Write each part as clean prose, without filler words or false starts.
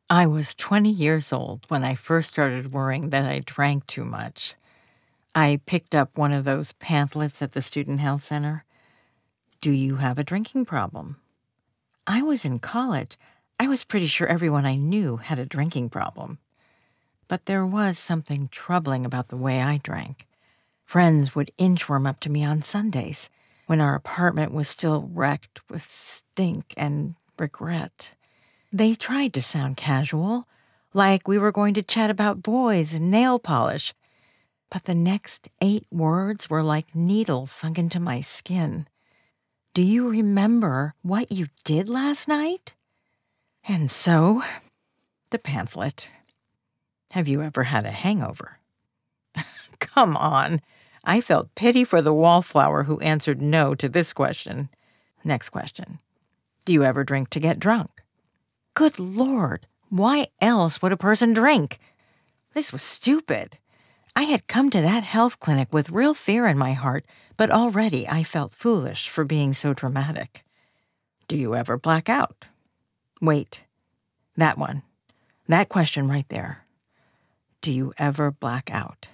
I was 20 years old when I first started worrying that I drank too much. I picked up one of those pamphlets at the Student Health Center. Do you have a drinking problem? I was in college. I was pretty sure everyone I knew had a drinking problem. But there was something troubling about the way I drank. Friends would inchworm up to me on Sundays when our apartment was still wrecked with stink and regret. They tried to sound casual, like we were going to chat about boys and nail polish, but the next 8 words were like needles sunk into my skin. Do you remember what you did last night? And so, the pamphlet. Have you ever had a hangover? Come on. I felt pity for the wallflower who answered no to this question. Next question. Do you ever drink to get drunk? Good Lord, why else would a person drink? This was stupid. I had come to that health clinic with real fear in my heart, but already I felt foolish for being so dramatic. Do you ever black out? Wait, that one. That question right there. Do you ever black out?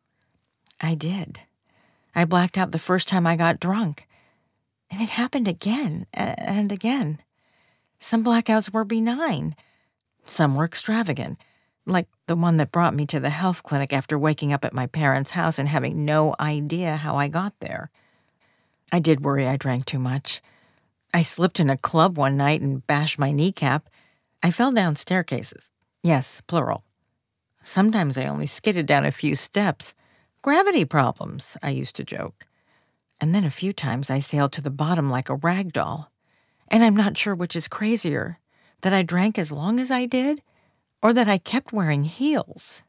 I did. I blacked out the first time I got drunk. And it happened again and again. Some blackouts were benign. Some were extravagant, like the one that brought me to the health clinic after waking up at my parents' house and having no idea how I got there. I did worry I drank too much. I slipped in a club one night and bashed my kneecap. I fell down staircases. Yes, plural. Sometimes I only skidded down a few steps. Gravity problems, I used to joke. And then a few times I sailed to the bottom like a rag doll. And I'm not sure which is crazier, that I drank as long as I did, or that I kept wearing heels.